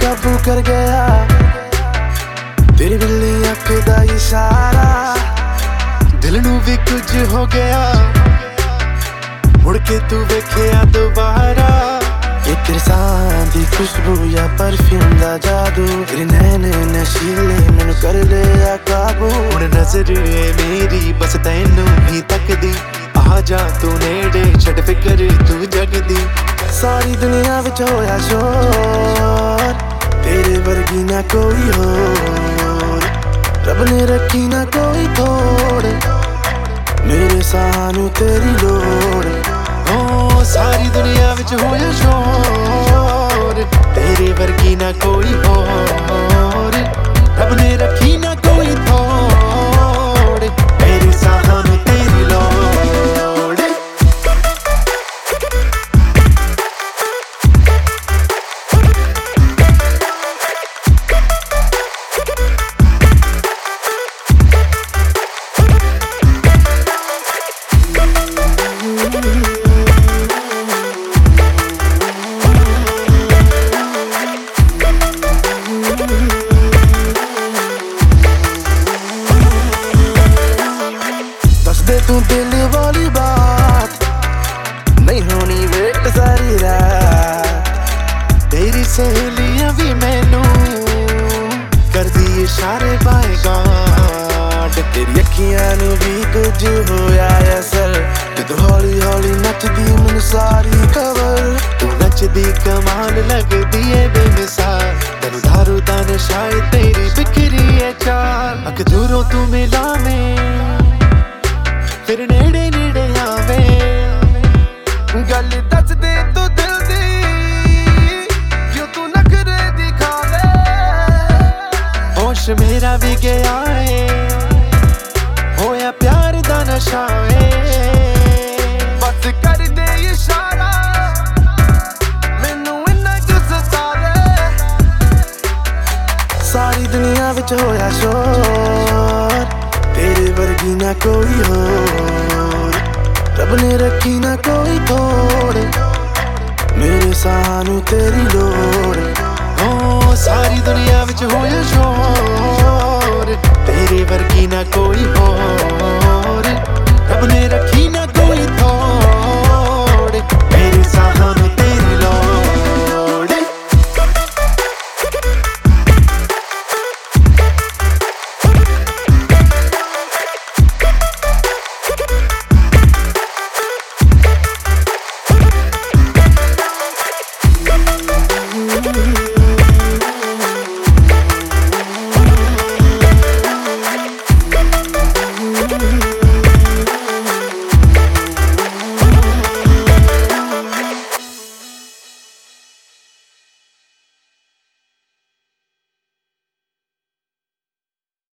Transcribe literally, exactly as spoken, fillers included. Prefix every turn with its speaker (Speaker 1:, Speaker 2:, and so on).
Speaker 1: काबू कर गया तेरी बिल्ली अख दा इशारा दिल नू भी कुछ हो गया मुड़ के तू वेखिया दोबारा ये तेरे सां दी खुशबू या परफ्यूम दा जादू तेरे नैने नशीले मैनू कर लिया काबू हुण नजर है मेरी बस तैनू ही तकदी आ जा तू नेड़े छड़ फिकर तू जगदी सारी दुनिया विच होया शोर तेरे वर्गी ना कोई होर रब ने रखी ना कोई थोड़ मेरे सानू तेरी लोड़ ओ सारी दुनिया विच होया शोर तेरे वर्गी ना कोई होर रब ने रखी ना कोई थोड़ मेरे सानू तेरी लोड़ तू दिल वाली बात नहीं होनी वेट सारी रात तेरी सहेलियां भी मैनू कर दी इशारे बाय गॉड तेरी अखियां नू भी कुछ होया असल तू हौली हौली नचदी मैनू सारी खबर तू नचदी कमाल लगदी है बेमिसाल तेनू दारू दा नशा तेरी बिखरी है चाल अख दूरों तू मिला में फिर नेड़े नेड़े आवे गल दस दे तू दिल दी क्यों तू नखरे दिखावे होश मेरा भी गया है होया प्यार दा नशा है बस कर दे इशारा मैनू इन्ना क्यों सतावे सारी दुनिया विच होया शोर तेरे वर्गी ना कोई होर रब ने रखी ना कोई थोड़ मेरे सानू तेरी लोड़ ओ सारी दुनिया विच होया शोर तेरे वर्गी ना कोई होर